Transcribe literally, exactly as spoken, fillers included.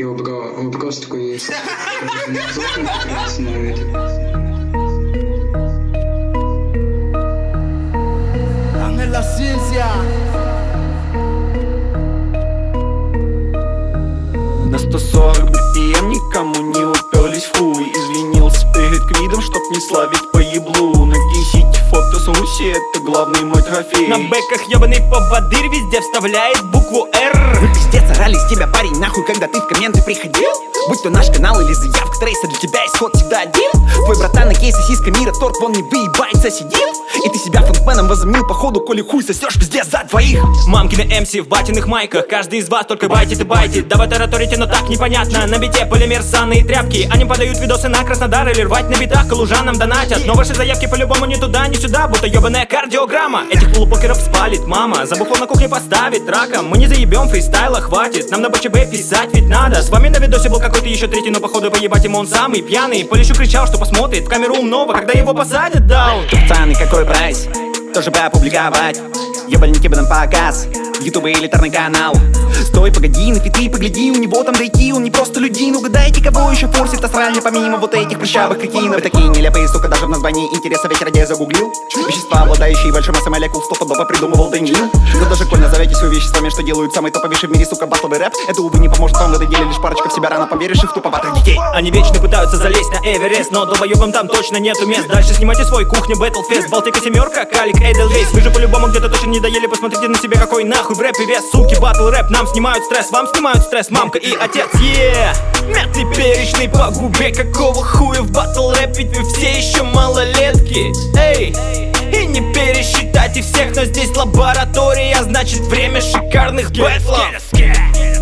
его бро, он просто такой есть. Прекрасный. La ciencia. На сто сорок би пи эм никому не уперлись в хуй. Извинился перед Квидом, чтоб не славить по еблу. На гей-сити фото с Руси, это главный мой трофей. На бэках ебаный поводырь везде вставляет букву «Р». Вы пиздец орали с тебя, парень, нахуй, когда ты в комменты приходил. Будь то наш канал или заявка трейса, для тебя исход всегда один. Твой братан на кейсе сиська мира, торт вон не выебается сидит. И ты себя фронтменом возомнил, походу, коли хуй сосешь везде за двоих. Мамкины эм си в батиных майках, каждый из вас только байтит и байтит. Да вы тараторите, но так непонятно. На бите полимер, санные тряпки. Они подают видосы на Краснодар или рвать на битах калужанам донатят. Но ваши заявки по-любому ни туда, ни сюда, будто ебаная кардиограмма. Этих полупокеров спалит мама, за бухло на кухне поставит раком. Мы не заебем, фристайла хватит, нам на БЧБ писать ведь надо. С вами на видосе был какой-то еще третий, но походу поебать ему он самый пьяный. Полищу кричал, что посмотрит в камеру умного, когда его посадят даун. Пацаны, какой прайс? Тоже бы опубликовать. Ебальники бы нам показ, ютуб элитарный канал. Стой, погоди, на фиты погляди, у него там дойти, он не просто людей. Угадайте, кого еще форсит астральный, помимо вот этих прыщавых кокаинов. Вы такие нелепые, сука, даже в названии интереса ведь ради я загуглил. Вещества, обладающие большой массой молекул, стопудово придумывал Даниил. Вы даже коль назоветесь вы веществами, что делают самый топовейший в мире, сука, батловый рэп. Это, увы, не поможет вам в этой деле, лишь парочка в себя рано поверивших туповатых детей. Они вечно пытаются залезть на Эверест, но долбоебам там точно нету мест. Дальше снимайте свой кухня Battlefest, Балтика семерка, Калик, Эйдельвейс. Вы же по-любому где-то точно не доели, посмотрите на себе, какой нахуй в рэпе вес. Суки, батл рэп, нам снимают стресс, вам снимают стресс, мамка и отец, е yeah. Мятный перечный по губе, какого хуя в батл рэп, ведь вы все еще малолетки. Эй, и не пересчитайте всех, но здесь лаборатория, значит время шикарных бэтлов.